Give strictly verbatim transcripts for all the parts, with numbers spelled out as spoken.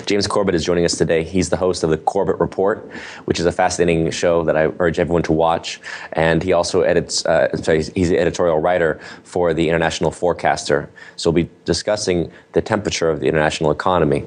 James Corbett is joining us today. He's the host of the Corbett Report, which is a fascinating show that I urge everyone to watch. And he also edits, uh, sorry, he's the editorial writer for the International Forecaster. So we'll be discussing the temperature of the international economy.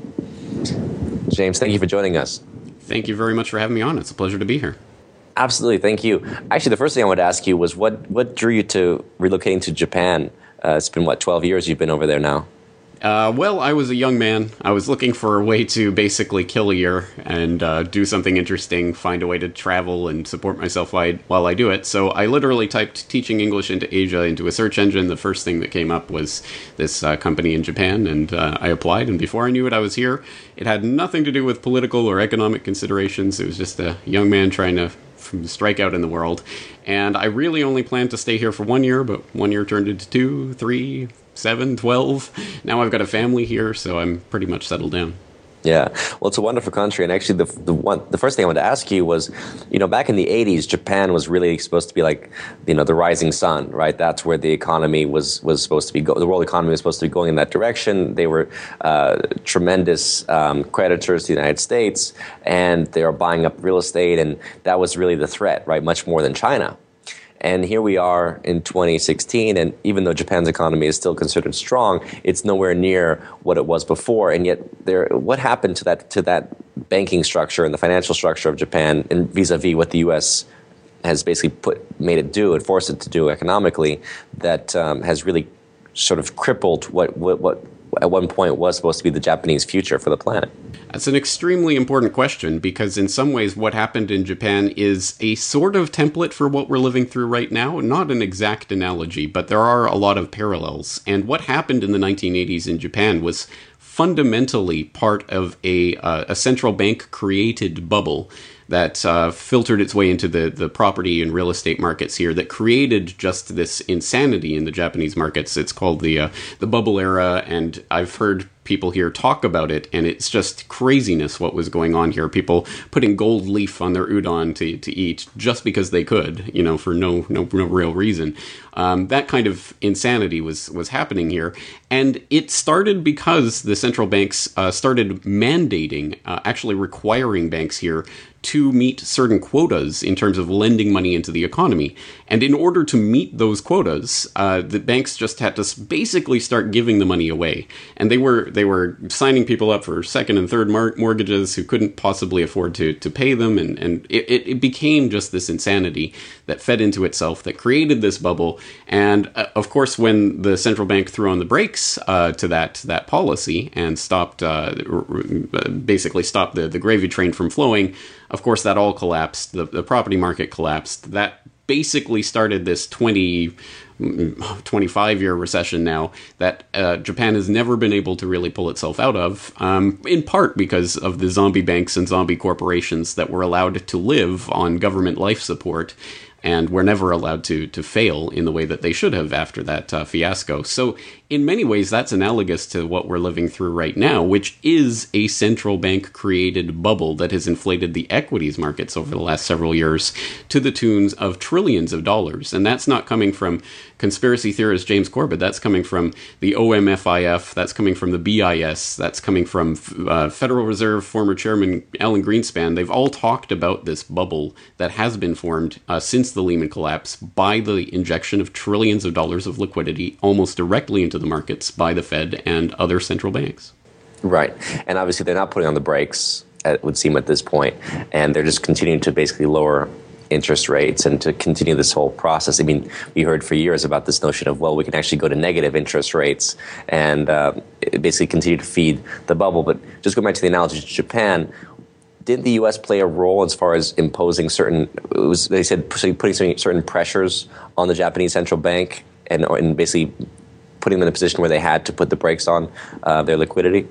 James, thank you for joining us. Thank you very much for having me on. It's a pleasure to be here. Absolutely, thank you. Actually, the first thing I wanted to ask you was what, what drew you to relocating to Japan? Uh, it's been, what, twelve years you've been over there now? Uh, well, I was a young man. I was looking for a way to basically kill a year and uh, do something interesting, find a way to travel and support myself while I, while I do it. So I literally typed teaching English into Asia into a search engine. The first thing that came up was this uh, company in Japan, and uh, I applied. And before I knew it, I was here. It had nothing to do with political or economic considerations. It was just a young man trying to strike out in the world. And I really only planned to stay here for one year, but one year turned into two, three, seven, twelve. Now I've got a family here, so I'm pretty much settled down. Yeah, well, it's a wonderful country, and actually, the the one the first thing I wanted to ask you was, you know, back in the eighties, Japan was really supposed to be like, you know, the rising sun, right? That's where the economy was was supposed to be. Go- the world economy was supposed to be going in that direction. They were uh, tremendous um, creditors to the United States, and they were buying up real estate, and that was really the threat, right? Much more than China. And here we are in twenty sixteen, and even though Japan's economy is still considered strong, it's nowhere near what it was before. And yet, there, what happened to that to that banking structure and the financial structure of Japan, and vis-a-vis what the U S has basically put made it do and forced it to do economically, that um, has really sort of crippled what what what at one point was supposed to be the Japanese future for the planet? That's an extremely important question, because in some ways what happened in Japan is a sort of template for what we're living through right now. Not an exact analogy, but there are a lot of parallels. And what happened in the nineteen eighties in Japan was fundamentally part of a, uh, a central bank created bubble that uh, filtered its way into the, the property and real estate markets here, that created just this insanity in the Japanese markets. It's called the uh, the bubble era, and I've heard people here talk about it, and it's just craziness what was going on here. People putting gold leaf on their udon to, to eat just because they could, you know, for no no, no real reason. Um, that kind of insanity was, was happening here. And it started because the central banks uh, started mandating, uh, actually requiring banks here to meet certain quotas in terms of lending money into the economy. And in order to meet those quotas, uh, the banks just had to basically start giving the money away. And they were they were signing people up for second and third mar- mortgages who couldn't possibly afford to, to pay them. And, and it, it became just this insanity that fed into itself, that created this bubble. And uh, of course, when the central bank threw on the brakes uh, to that that policy and stopped, uh, r- basically stopped the, the gravy train from flowing, of course, that all collapsed. The, the property market collapsed. That basically started this twenty, twenty-five year recession now that uh, Japan has never been able to really pull itself out of, um, in part because of the zombie banks and zombie corporations that were allowed to live on government life support and were never allowed to to fail in the way that they should have after that uh, fiasco. So in many ways, that's analogous to what we're living through right now, which is a central bank created bubble that has inflated the equities markets over the last several years to the tunes of trillions of dollars. And that's not coming from conspiracy theorist James Corbett. That's coming from the O M F I F. That's coming from the B I S. That's coming from uh, Federal Reserve former Chairman Alan Greenspan. They've all talked about this bubble that has been formed uh, since the Lehman collapse by the injection of trillions of dollars of liquidity almost directly into the markets by the Fed and other central banks. Right. And obviously they're not putting on the brakes, it would seem, at this point, and they're just continuing to basically lower interest rates and to continue this whole process. I mean, we heard for years about this notion of, well, we can actually go to negative interest rates and uh, basically continue to feed the bubble. But just going back to the analogy to Japan, didn't the U S play a role as far as imposing certain, it was, they said, putting certain pressures on the Japanese central bank and, and basically putting them in a position where they had to put the brakes on uh, their liquidity?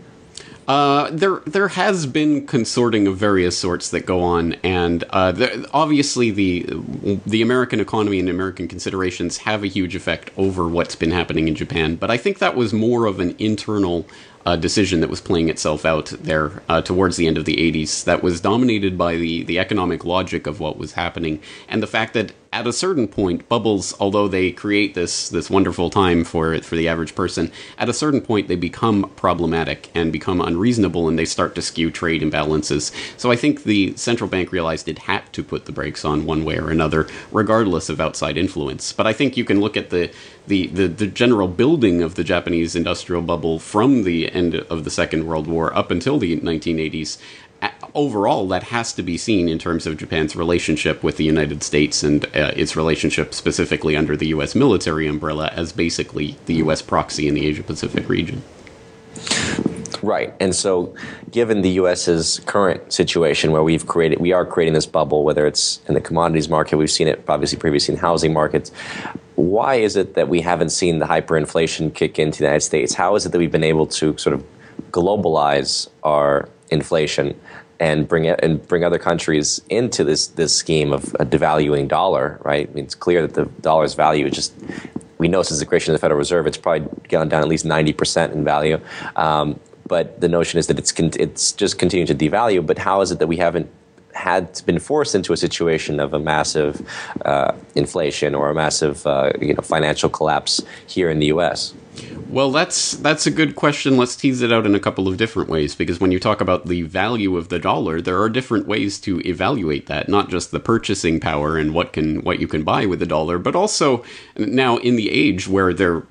Uh, there, there has been consorting of various sorts that go on, and uh, the, obviously the the American economy and American considerations have a huge effect over what's been happening in Japan. But I think that was more of an internal uh, decision that was playing itself out there uh, towards the end of the eighties. That was dominated by the the economic logic of what was happening, and the fact that at a certain point, bubbles, although they create this this wonderful time for for the average person, at a certain point they become problematic and become unreasonable, and they start to skew trade imbalances. So I think the central bank realized it had to put the brakes on one way or another, regardless of outside influence. But I think you can look at the the, the, the general building of the Japanese industrial bubble from the end of the Second World War up until the nineteen eighties. Overall, that has to be seen in terms of Japan's relationship with the United States and uh, its relationship specifically under the U S military umbrella as basically the U S proxy in the Asia-Pacific region. Right. And so given the US's current situation where we've created, we are creating this bubble, whether it's in the commodities market, we've seen it obviously previously in housing markets. Why is it that we haven't seen the hyperinflation kick into the United States? How is it that we've been able to sort of globalize our inflation and bring it and bring other countries into this this scheme of a devaluing dollar, right? I mean, it's clear that the dollar's value is just, we know since the creation of the Federal Reserve, it's probably gone down at least ninety percent in value. Um, but the notion is that it's con- it's just continuing to devalue. But how is it that we haven't had been forced into a situation of a massive uh, inflation or a massive uh, you know financial collapse here in the U S? Well, that's that's a good question. Let's tease it out in a couple of different ways, because when you talk about the value of the dollar, there are different ways to evaluate that, not just the purchasing power and what can what you can buy with the dollar, but also now in the age where there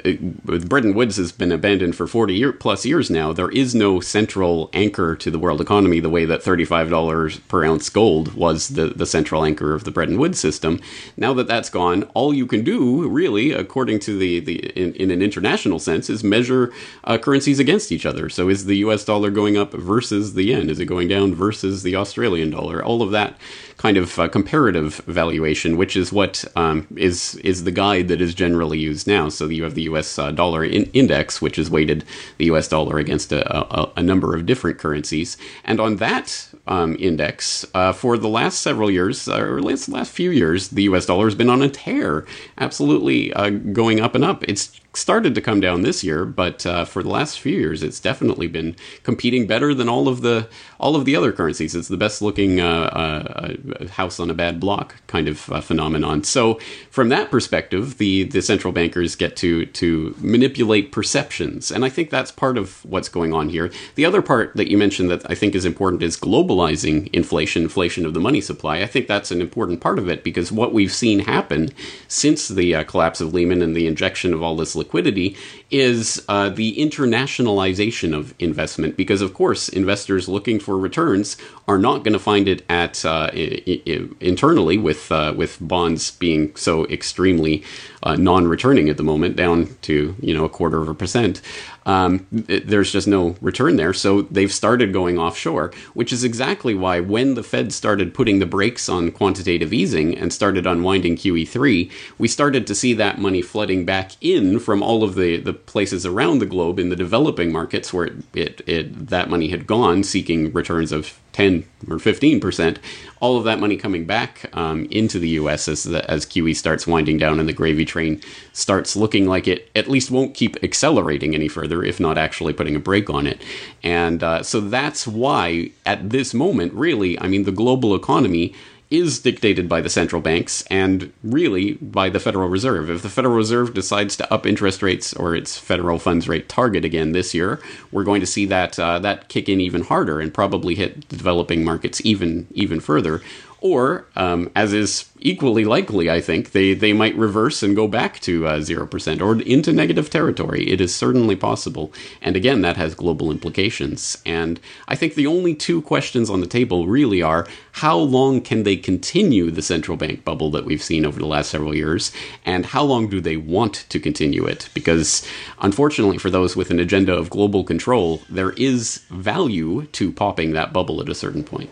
Bretton Woods has been abandoned for forty year, plus years now, there is no central anchor to the world economy the way that thirty-five dollars per ounce gold was the, the central anchor of the Bretton Woods system. Now that that's gone, all you can do, really, according to the, the in, in an international sense, is measure uh, currencies against each other. So is the U S dollar going up versus the yen? Is it going down versus the Australian dollar? All of that kind of uh, comparative valuation, which is what um, is is the guide that is generally used now. So you have the U S uh, dollar in- index, which has weighted the U S dollar against a, a, a number of different currencies. And on that um, index, uh, for the last several years, or last, last few years, the U S dollar has been on a tear, absolutely uh, going up and up. It's started to come down this year, but uh, for the last few years, it's definitely been competing better than all of the all of the other currencies. It's the best looking uh, uh, house on a bad block kind of uh, phenomenon. So from that perspective, the the central bankers get to to manipulate perceptions, and I think that's part of what's going on here. The other part that you mentioned that I think is important is globalizing inflation, inflation of the money supply. I think that's an important part of it, because what we've seen happen since the uh, collapse of Lehman and the injection of all this liquidity is uh, the internationalization of investment, because of course investors looking for returns are not going to find it at uh, I- I- internally with uh, with bonds being so extremely uh, non-returning at the moment, down to you know a quarter of a percent. Um, it, there's just no return there, so they've started going offshore, which is exactly why when the Fed started putting the brakes on quantitative easing and started unwinding Q E three, we started to see that money flooding back in from all of the, the places around the globe in the developing markets where it, it, it that money had gone seeking returns of ten or fifteen percent, all of that money coming back um, into the U S as, the, as Q E starts winding down and the gravy train starts looking like it at least won't keep accelerating any further, if not actually putting a brake on it. And uh, so that's why at this moment, really, I mean, the global economy is dictated by the central banks and really by the Federal Reserve. If the Federal Reserve decides to up interest rates or its federal funds rate target again this year, we're going to see that uh, that kick in even harder and probably hit the developing markets even even further. Or, um, as is equally likely, I think, they, they might reverse and go back to uh, zero percent or into negative territory. It is certainly possible. And again, that has global implications. And I think the only two questions on the table really are, how long can they continue the central bank bubble that we've seen over the last several years? And how long do they want to continue it? Because unfortunately, for those with an agenda of global control, there is value to popping that bubble at a certain point.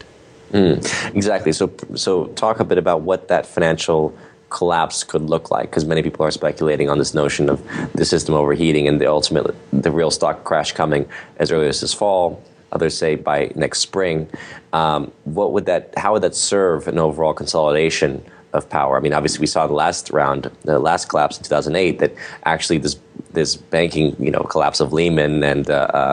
Mm, exactly. So, so talk a bit about what that financial collapse could look like, because many people are speculating on this notion of the system overheating and the ultimate, the real stock crash coming as early as this fall. Others say by next spring. Um, what would that? How would that serve an overall consolidation of power? I mean, obviously, we saw the last round, the last collapse in two thousand eight, that actually this this banking, you know, collapse of Lehman and uh, um,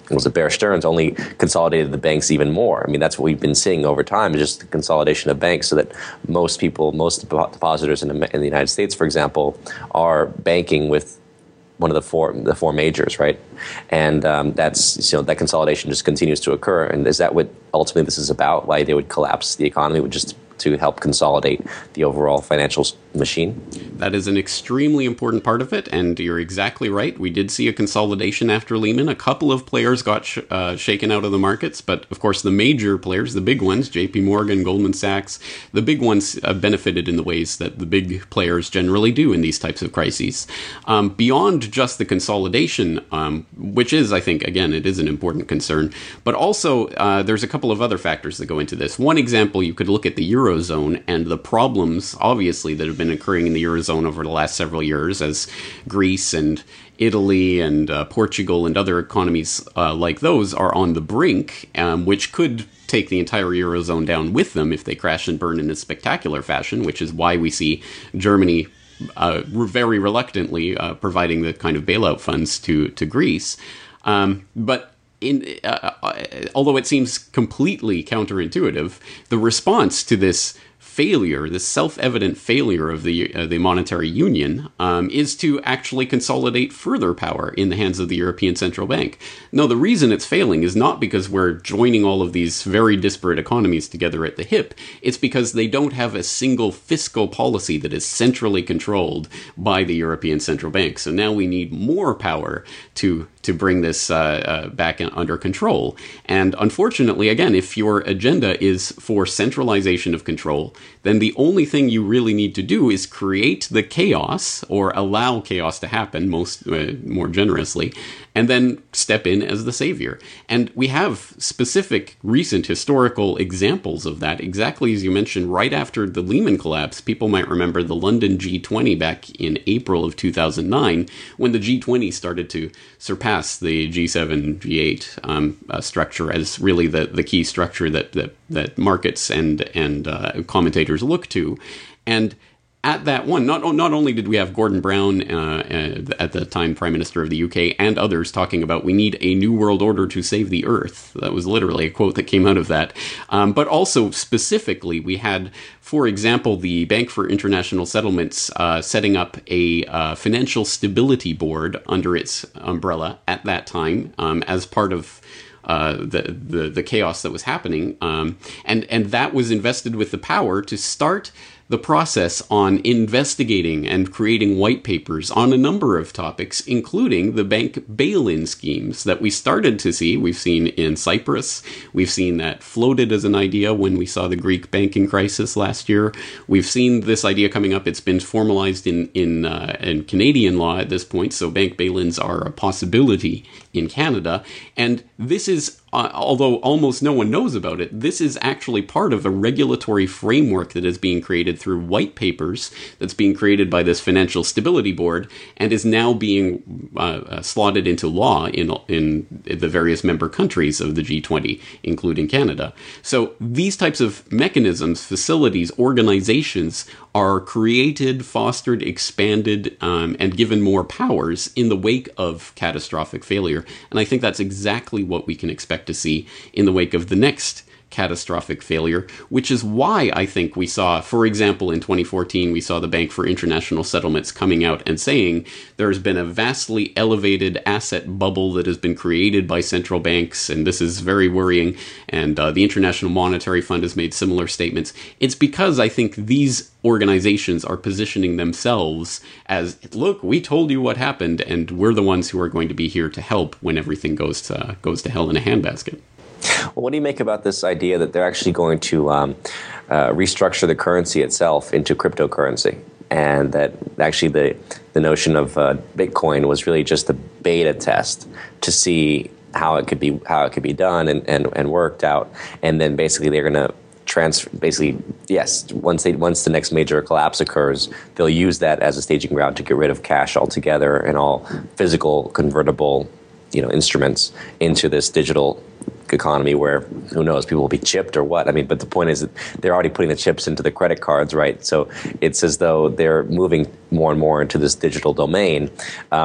was it Bear Stearns only consolidated the banks even more. I mean, that's what we've been seeing over time, is just the consolidation of banks, so that most people, most depositors in the, in the United States, for example, are banking with one of the four the four majors, right? And um, that's, you know, that consolidation just continues to occur. And is that what ultimately this is about? Why they would collapse the economy, would just to help consolidate the overall financial machine? That is an extremely important part of it, and you're exactly right. We did see a consolidation after Lehman. A couple of players got sh- uh, shaken out of the markets, but of course the major players, the big ones, J P Morgan, Goldman Sachs, the big ones uh, benefited in the ways that the big players generally do in these types of crises. Um, beyond just the consolidation, um, which is, I think, again, it is an important concern, but also uh, there's a couple of other factors that go into this. One example, you could look at the Euro Eurozone and the problems, obviously, that have been occurring in the Eurozone over the last several years, as Greece and Italy and uh, Portugal and other economies uh, like those are on the brink, um, which could take the entire Eurozone down with them if they crash and burn in a spectacular fashion, which is why we see Germany uh, very reluctantly uh, providing the kind of bailout funds to, to Greece. Um, but In, uh, although it seems completely counterintuitive, the response to this failure, this self-evident failure of the uh, the monetary union, um, is to actually consolidate further power in the hands of the European Central Bank. No, the reason it's failing is not because we're joining all of these very disparate economies together at the hip. It's because they don't have a single fiscal policy that is centrally controlled by the European Central Bank. So now we need more power to to bring this uh, uh, back in, under control. And unfortunately, again, if your agenda is for centralization of control, then the only thing you really need to do is create the chaos, or allow chaos to happen, most uh, more generously, and then step in as the savior. And we have specific recent historical examples of that, exactly as you mentioned, right after the Lehman collapse. People might remember the London G twenty back in April of two thousand nine, when the G twenty started to surpass the G seven, G eight um, uh, structure as really the, the key structure that, that, that markets and, and uh, commentators look to. And at that one, not not only did we have Gordon Brown, uh, uh, at the time Prime Minister of the U K, and others talking about we need a new world order to save the earth. That was literally a quote that came out of that. Um, but also specifically, we had, for example, the Bank for International Settlements uh, setting up a uh, financial stability board under its umbrella at that time, um, as part of Uh, the, the the chaos that was happening, um, and and that was invested with the power to start the process on investigating and creating white papers on a number of topics, including the bank bail-in schemes that we started to see. We've seen in Cyprus. We've seen that floated as an idea when we saw the Greek banking crisis last year. We've seen this idea coming up. It's been formalized in in, uh, in Canadian law at this point, so bank bail-ins are a possibility in Canada. And this is, uh, although almost no one knows about it, this is actually part of a regulatory framework that is being created through white papers that's being created by this Financial Stability Board, and is now being uh, uh, slotted into law in in the various member countries of the G twenty, including Canada. So these types of mechanisms, facilities, organizations are created, fostered, expanded, um, and given more powers in the wake of catastrophic failure. And I think that's exactly what we can expect to see in the wake of the next catastrophic failure, which is why I think we saw, for example, in twenty fourteen, we saw the Bank for International Settlements coming out and saying there's been a vastly elevated asset bubble that has been created by central banks, and this is very worrying. And uh, the International Monetary Fund has made similar statements. It's because I think these organizations are positioning themselves as, look, we told you what happened, and we're the ones who are going to be here to help when everything goes to, goes to hell in a handbasket. Well, what do you make about this idea that they're actually going to um, uh, restructure the currency itself into cryptocurrency, and that actually the the notion of uh, Bitcoin was really just a beta test to see how it could be how it could be done and, and, and worked out, and then basically they're going to transfer. Basically, yes, once they once the next major collapse occurs, they'll use that as a staging ground to get rid of cash altogether and all physical convertible, you know, instruments into this digital economy where, who knows, people will be chipped or what. I mean, but the point is that they're already putting the chips into the credit cards, right? So it's as though they're moving more and more into this digital domain. Um,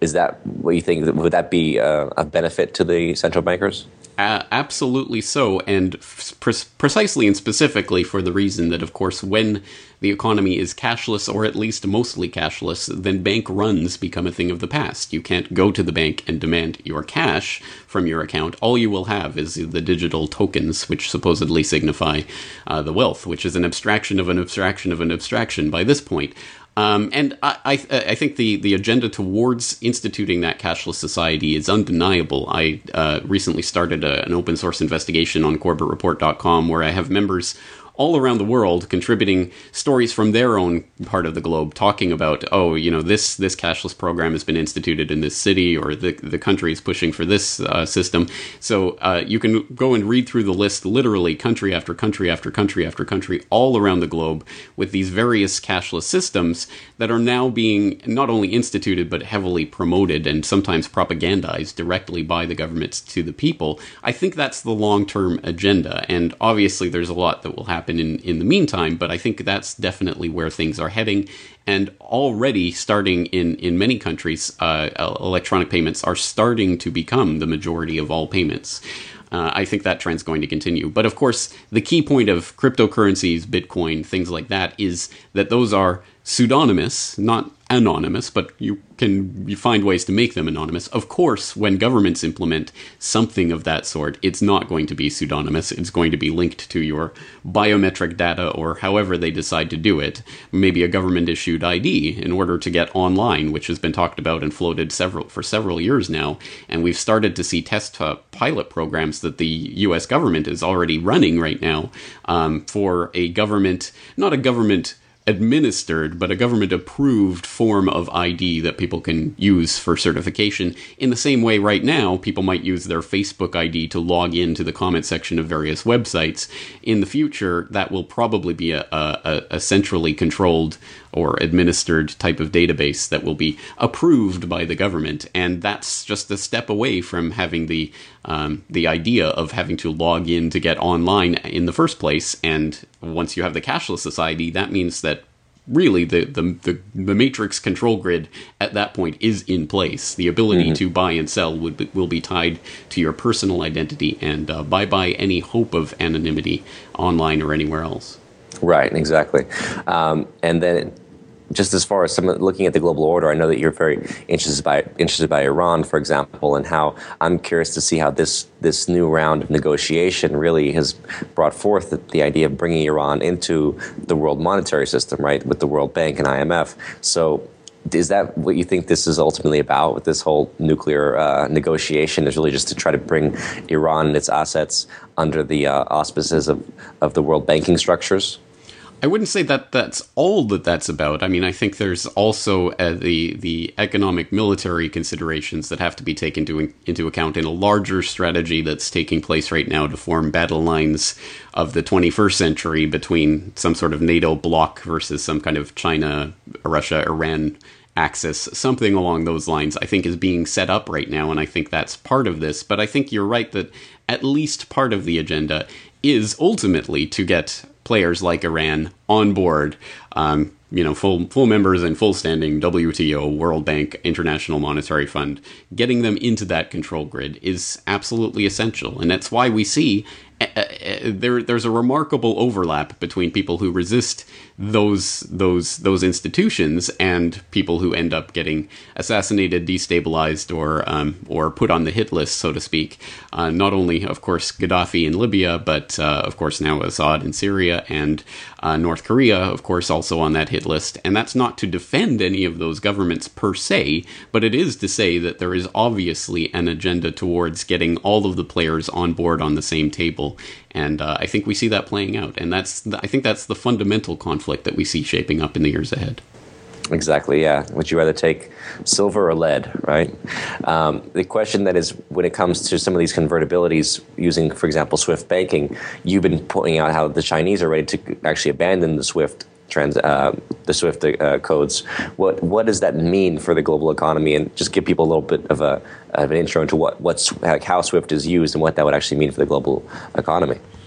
Is that what you think? Would that be uh, a benefit to the central bankers? Uh, absolutely so, and pre- precisely and specifically for the reason that, of course, when the economy is cashless, or at least mostly cashless, then bank runs become a thing of the past. You can't go to the bank and demand your cash from your account. All you will have is the digital tokens, which supposedly signify uh, the wealth, which is an abstraction of an abstraction of an abstraction by this point. Um, and I, I, I think the, the agenda towards instituting that cashless society is undeniable. I uh, recently started a, an open source investigation on corbett report dot com where I have members all around the world contributing stories from their own part of the globe, talking about, oh, you know, this this cashless program has been instituted in this city, or the the country is pushing for this uh, system. So uh, you can go and read through the list, literally country after country after country after country, all around the globe, with these various cashless systems that are now being not only instituted, but heavily promoted and sometimes propagandized directly by the governments to the people. I think that's the long-term agenda, and obviously there's a lot that will happen in, in the meantime, but I think that's definitely where things are heading. And already starting in, in many countries, uh, electronic payments are starting to become the majority of all payments. Uh, I think that trend's going to continue. But of course, the key point of cryptocurrencies, Bitcoin, things like that, is that those are pseudonymous, not anonymous, but you can you find ways to make them anonymous. Of course, when governments implement something of that sort, it's not going to be pseudonymous. It's going to be linked to your biometric data, or however they decide to do it. Maybe a government-issued I D in order to get online, which has been talked about and floated several for several years now. And we've started to see test uh, pilot programs that the U S government is already running right now um, for a government, not a government administered, but a government-approved form of I D that people can use for certification. In the same way, right now, people might use their Facebook I D to log into the comment section of various websites. In the future, that will probably be a, a, a centrally controlled or administered type of database that will be approved by the government, and that's just a step away from having the um, the idea of having to log in to get online in the first place. And once you have the cashless society, that means that really the the, the, the matrix control grid at that point is in place. The ability mm-hmm. to buy and sell would be, will be tied to your personal identity, and uh, bye bye any hope of anonymity online or anywhere else. Right, exactly. Um, and then, just as far as some looking at the global order, I know that you're very interested by interested by Iran, for example, and how I'm curious to see how this this new round of negotiation really has brought forth the, the idea of bringing Iran into the world monetary system, right, with the World Bank and I M F. So, is that what you think this is ultimately about with this whole nuclear uh, negotiation? Is really just to try to bring Iran and its assets under the uh, auspices of, of the world banking structures? I wouldn't say that that's all that that's about. I mean, I think there's also uh, the the economic military considerations that have to be taken to, into account in a larger strategy that's taking place right now to form battle lines of the twenty-first century between some sort of NATO bloc versus some kind of China, Russia, Iran axis. Something along those lines, I think, is being set up right now, and I think that's part of this. But I think you're right that at least part of the agenda is ultimately to get players like Iran on board, um, you know, full full members and full standing W T O, World Bank, International Monetary Fund. Getting them into that control grid is absolutely essential, and that's why we see uh, uh, there there's a remarkable overlap between people who resist those those those institutions and people who end up getting assassinated, destabilized, or um, or put on the hit list, so to speak. Uh, not only, of course, Gaddafi in Libya, but uh, of course now Assad in Syria, and uh, North Korea, of course, also on that hit list. And that's not to defend any of those governments per se, but it is to say that there is obviously an agenda towards getting all of the players on board on the same table. And uh, I think we see that playing out. And that's the, I think that's the fundamental conflict that we see shaping up in the years ahead. Exactly, yeah. Would you rather take silver or lead, right? Um, the question that is, when it comes to some of these convertibilities using, for example, SWIFT banking, you've been pointing out how the Chinese are ready to actually abandon the SWIFT trans, uh, the SWIFT uh, codes. What what does that mean for the global economy? And just give people a little bit of a of an intro into what what's how SWIFT is used and what that would actually mean for the global economy.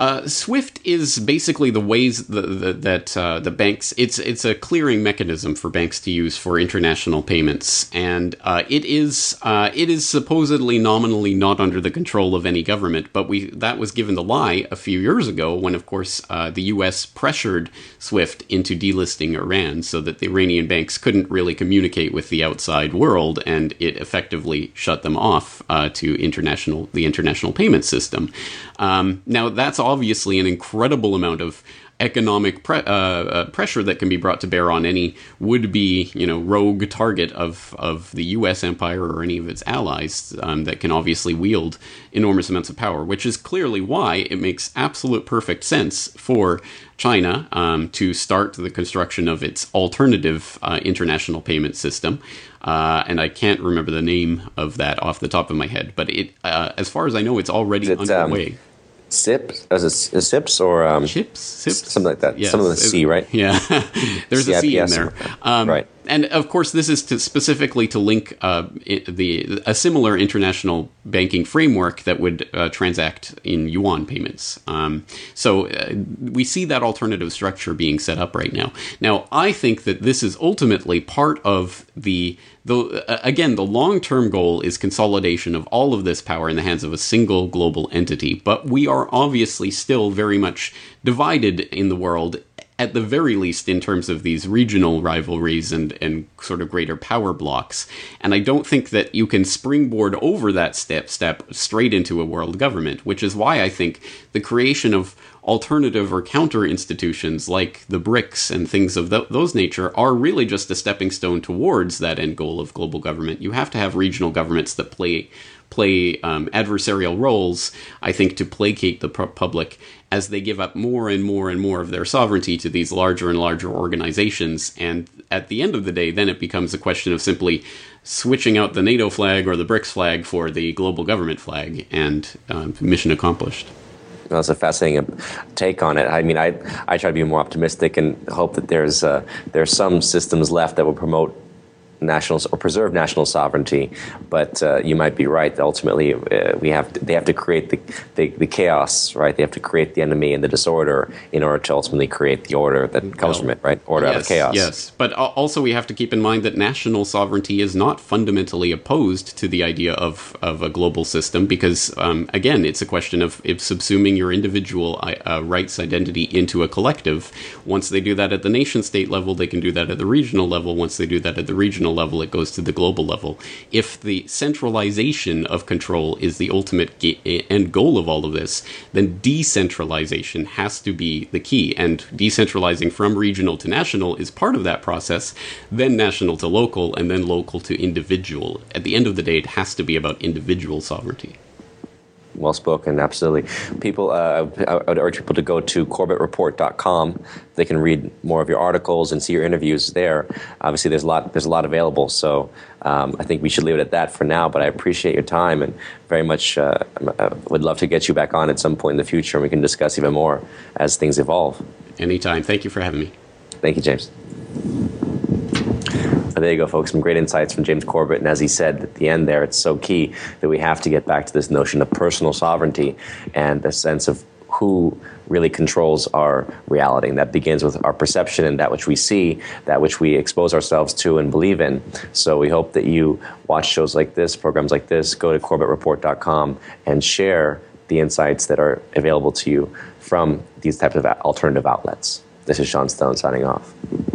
Uh, SWIFT is basically the ways the, the, that uh, the banks. It's it's a clearing mechanism for banks to use for international payments, and uh, it is uh, it is supposedly nominally not under the control of any government. But we that was given the lie a few years ago when, of course, uh, the U S pressured SWIFT into delisting Iran, so that the Iranian banks couldn't really communicate with the outside world, and it effectively shut them off uh, to international the international payment system. Um, now that's obviously an incredible amount of economic pre- uh, uh, pressure that can be brought to bear on any would-be, you know, rogue target of, of the U S empire or any of its allies um, that can obviously wield enormous amounts of power, which is clearly why it makes absolute perfect sense for China um, to start the construction of its alternative uh, international payment system. Uh, and I can't remember the name of that off the top of my head, but it, uh, as far as I know, it's already it, underway. Um SIPs, as a, a SIPs or um, Chips, Sips, something like that. Yes. Something with a C, right? Yeah, there's a C in there, um, right? And of course, this is to specifically to link uh, it, the a similar international banking framework that would uh, transact in yuan payments. Um, so uh, we see that alternative structure being set up right now. Now, I think that this is ultimately part of the The, uh, again, the long-term goal is consolidation of all of this power in the hands of a single global entity. But we are obviously still very much divided in the world, at the very least in terms of these regional rivalries and, and sort of greater power blocks. And I don't think that you can springboard over that step, step straight into a world government, which is why I think the creation of alternative or counter institutions like the BRICS and things of th- those nature are really just a stepping stone towards that end goal of global government. You have to have regional governments that play play um, adversarial roles, I think, to placate the pu- public as they give up more and more and more of their sovereignty to these larger and larger organizations. And at the end of the day, then it becomes a question of simply switching out the NATO flag or the BRICS flag for the global government flag, and um, mission accomplished. That's a fascinating take on it. I mean, I I try to be more optimistic and hope that there's uh, there's some systems left that will promote national or preserve national sovereignty. But uh, you might be right. Ultimately, uh, we have to, they have to create the, the the chaos, right? They have to create the enemy and the disorder in order to ultimately create the order that comes well, from it, right? Order yes, out of chaos. Yes, but also we have to keep in mind that national sovereignty is not fundamentally opposed to the idea of of a global system, because um, again, it's a question of if subsuming your individual uh, rights identity into a collective. Once they do that at the nation state level, they can do that at the regional level. Once they do that at the regional level, it goes to the global level. If the centralization of control is the ultimate ga- end goal of all of this, then decentralization has to be the key. And decentralizing from regional to national is part of that process, then national to local, and then local to individual. At the end of the day, it has to be about individual sovereignty. Well spoken, absolutely. People, uh, I would urge people to go to corbett report dot com. They can read more of your articles and see your interviews there. Obviously, there's a lot. There's a lot available. So um, I think we should leave it at that for now. But I appreciate your time and very much uh, would love to get you back on at some point in the future, and we can discuss even more as things evolve. Anytime. Thank you for having me. Thank you, James. There you go, folks. Some great insights from James Corbett. And as he said at the end there, it's so key that we have to get back to this notion of personal sovereignty and a sense of who really controls our reality. And that begins with our perception and that which we see, that which we expose ourselves to and believe in. So we hope that you watch shows like this, programs like this, go to corbett report dot com and share the insights that are available to you from these types of alternative outlets. This is Sean Stone signing off.